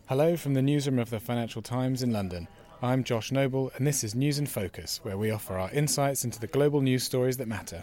Hello from the newsroom of the Financial Times in London. I'm Josh Noble, and this is News in Focus, where we offer our insights into the global news stories that matter.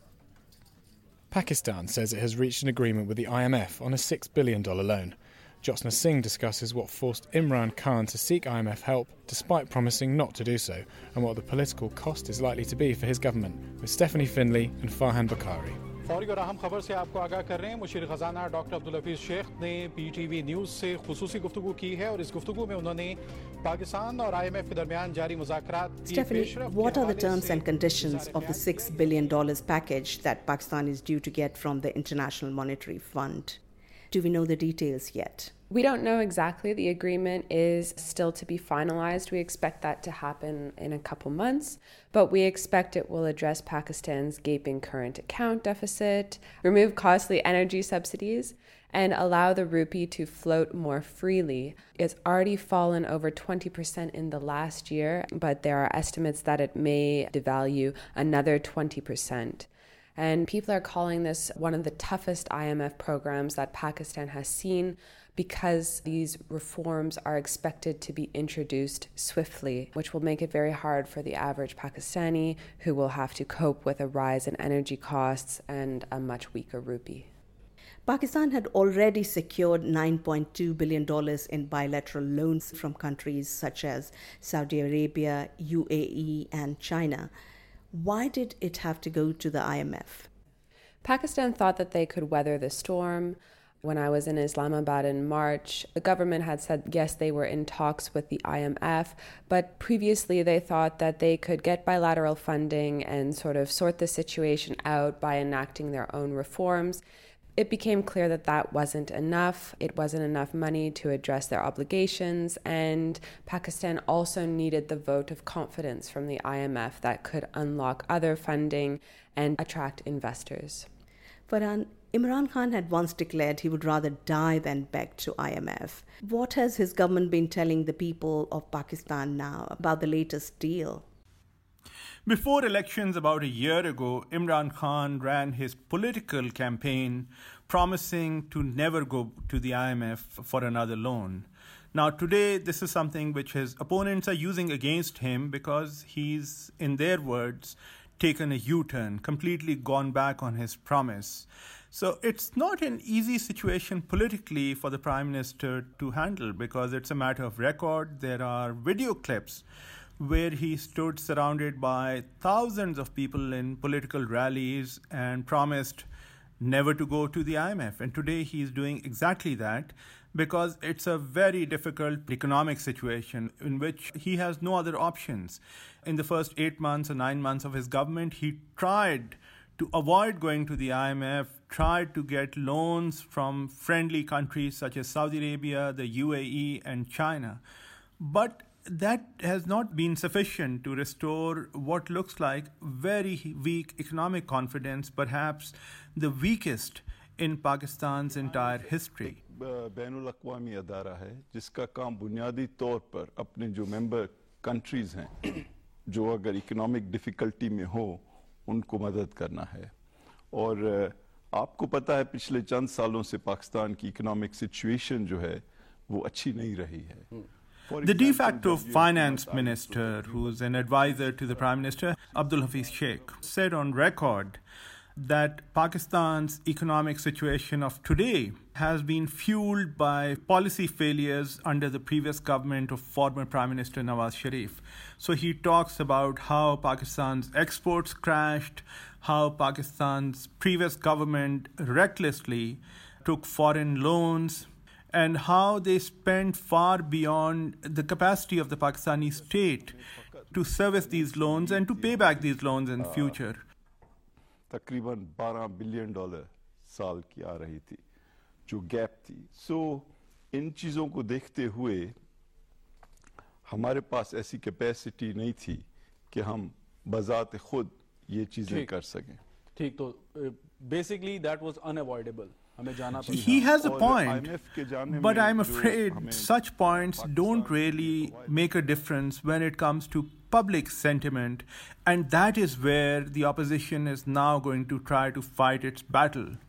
Pakistan says it has reached an agreement with the IMF on a $6 billion loan. Jyotsna Singh discusses what forced Imran Khan to seek IMF help, despite promising not to do so, and what the political cost is likely to be for his government, with Stephanie Finlay and Farhan Bukhari. फौरी और अहम खबर से आपको आगाह कर रहे हैं। मुशीर खजाना डॉक्टर अब्दुल हफीज शेख ने पीटीवी न्यूज़ से खुसूसी गुफ्तगू की है और इस गुफ्तगू में उन्होंने पाकिस्तान और आईएमएफ के दरमियान जारी मुज़ाकरात की Stephanie, what are the terms and conditions of the $6 billion package that Pakistan is due to get from the International Monetary Fund? Do we know the details yet? We don't know exactly. The agreement is still to be finalized. We expect that to happen in a couple months, but we expect it will address Pakistan's gaping current account deficit, remove costly energy subsidies, and allow the rupee to float more freely. It's already fallen over 20% in the last year, but there are estimates that it may devalue another 20%. And people are calling this one of the toughest IMF programs that Pakistan has seen because these reforms are expected to be introduced swiftly, which will make it very hard for the average Pakistani who will have to cope with a rise in energy costs and a much weaker rupee. Pakistan had already secured $9.2 billion in bilateral loans from countries such as Saudi Arabia, UAE, and China. Why did it have to go to the IMF? Pakistan thought that they could weather the storm. When I was in Islamabad in March, the government had said, yes, they were in talks with the IMF, but previously they thought that they could get bilateral funding and sort of sort the situation out by enacting their own reforms. It became clear that that wasn't enough. It wasn't enough money to address their obligations, and Pakistan also needed the vote of confidence from the IMF that could unlock other funding and attract investors. Farhan, Imran Khan had once declared he would rather die than beg to IMF. What has his government been telling the people of Pakistan now about the latest deal? Before elections about a year ago, Imran Khan ran his political campaign promising to never go to the IMF for another loan. Now today, this is something which his opponents are using against him because he's, in their words, taken a U-turn, completely gone back on his promise. So it's not an easy situation politically for the Prime Minister to handle because it's a matter of record. There are video clips where he stood surrounded by thousands of people in political rallies and promised never to go to the IMF. And today he's doing exactly that because it's a very difficult economic situation in which he has no other options. In the first 8 months or 9 months of his government, he tried to avoid going to the IMF, tried to get loans from friendly countries such as Saudi Arabia, the UAE, and China. But that has not been sufficient to restore what looks like very weak economic confidence, perhaps the weakest in Pakistan's entire history. बैनुल-अक़वामी अदारा है जिसका काम बुनियादी तौर पर अपने जो member countries हैं जो अगर इकोनॉमिक डिफिकल्टी में हो उनको मदद करना है और आपको पता है पिछले चंद सालों से पाकिस्तान की इकोनॉमिक सिचुएशन जो है वो अच्छी नहीं रही है. The de facto finance minister, who's an advisor to the Prime Minister, Abdul Hafiz Sheikh, said on record that Pakistan's economic situation of today has been fueled by policy failures under the previous government of former Prime Minister Nawaz Sharif. So he talks about how Pakistan's exports crashed, how Pakistan's previous government recklessly took foreign loans, and how they spent far beyond the capacity of the Pakistani state to service these loans and to pay back these loans in future. तकरीबन $12 billion साल की आ रही थी जो gap थी. सो इन चीज़ों को देखते हुए हमारे पास ऐसी कैपेसिटी नहीं थी कि हम बजात खुद ये चीज़ें कर सकें. ठीक तो basically that was unavoidable. He has a point, but I'm afraid such points don't really make a difference when it comes to public sentiment, and that is where the opposition is now going to try to fight its battle.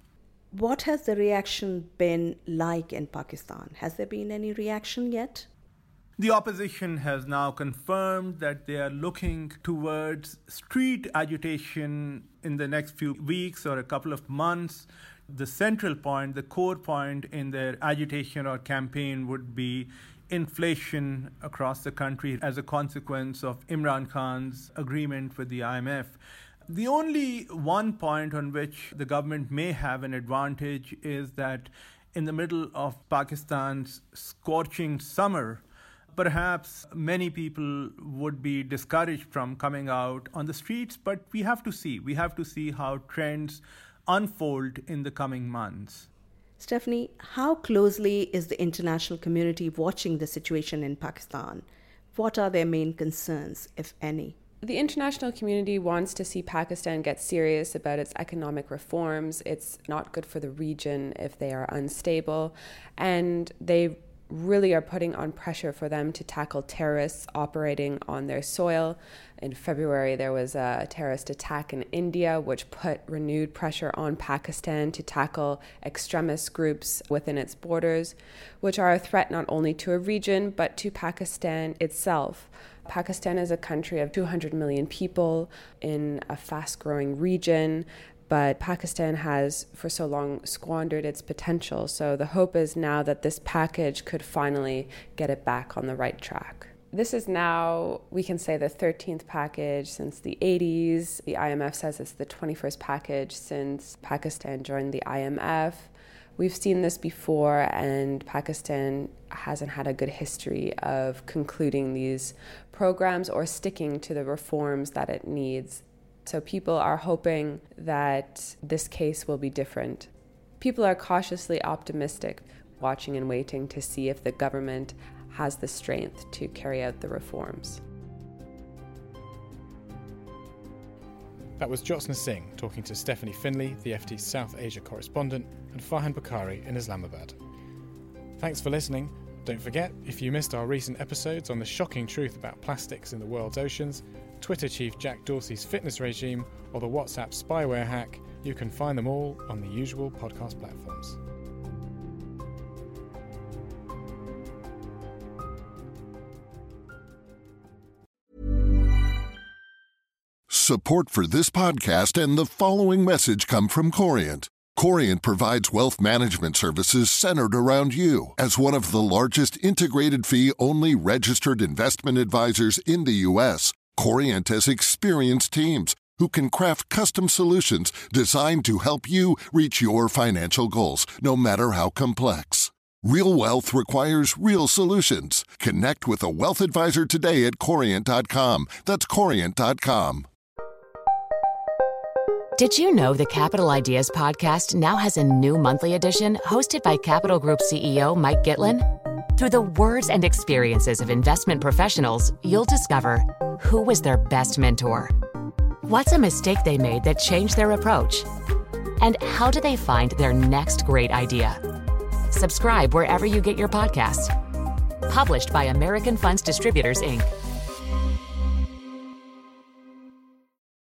What has the reaction been like in Pakistan? Has there been any reaction yet? The opposition has now confirmed that they are looking towards street agitation in the next few weeks or a couple of months. The central point, the core point in their agitation or campaign would be inflation across the country as a consequence of Imran Khan's agreement with the IMF. The only one point on which the government may have an advantage is that in the middle of Pakistan's scorching summer, perhaps many people would be discouraged from coming out on the streets, but we have to see. We have to see how trends unfold in the coming months. Stephanie, how closely is the international community watching the situation in Pakistan? What are their main concerns, if any? The international community wants to see Pakistan get serious about its economic reforms. It's not good for the region if they are unstable, and they really are putting on pressure for them to tackle terrorists operating on their soil. In February, there was a terrorist attack in India, which put renewed pressure on Pakistan to tackle extremist groups within its borders, which are a threat not only to a region, but to Pakistan itself. Pakistan is a country of 200 million people in a fast-growing region, but Pakistan has for so long squandered its potential. So the hope is now that this package could finally get it back on the right track. This is now, we can say, the 13th package since the 80s. The IMF says it's the 21st package since Pakistan joined the IMF. We've seen this before, and Pakistan hasn't had a good history of concluding these programs or sticking to the reforms that it needs. So people are hoping that this case will be different. People are cautiously optimistic, watching and waiting to see if the government has the strength to carry out the reforms. That was Jyotsna Singh talking to Stephanie Finlay, the FT's South Asia correspondent, and Farhan Bukhari in Islamabad. Thanks for listening. Don't forget, if you missed our recent episodes on the shocking truth about plastics in the world's oceans, Twitter chief Jack Dorsey's fitness regime, or the WhatsApp spyware hack, you can find them all on the usual podcast platforms. Support for this podcast and the following message come from Corient. Corient provides wealth management services centered around you. As one of the largest integrated fee-only registered investment advisors in the U.S., Corient has experienced teams who can craft custom solutions designed to help you reach your financial goals, no matter how complex. Real wealth requires real solutions. Connect with a wealth advisor today at Corient.com. That's Corient.com. Did you know the Capital Ideas podcast now has a new monthly edition hosted by Capital Group CEO Mike Gitlin? Through the words and experiences of investment professionals, you'll discover who was their best mentor, what's a mistake they made that changed their approach, and how do they find their next great idea. Subscribe wherever you get your podcasts. Published by American Funds Distributors, Inc.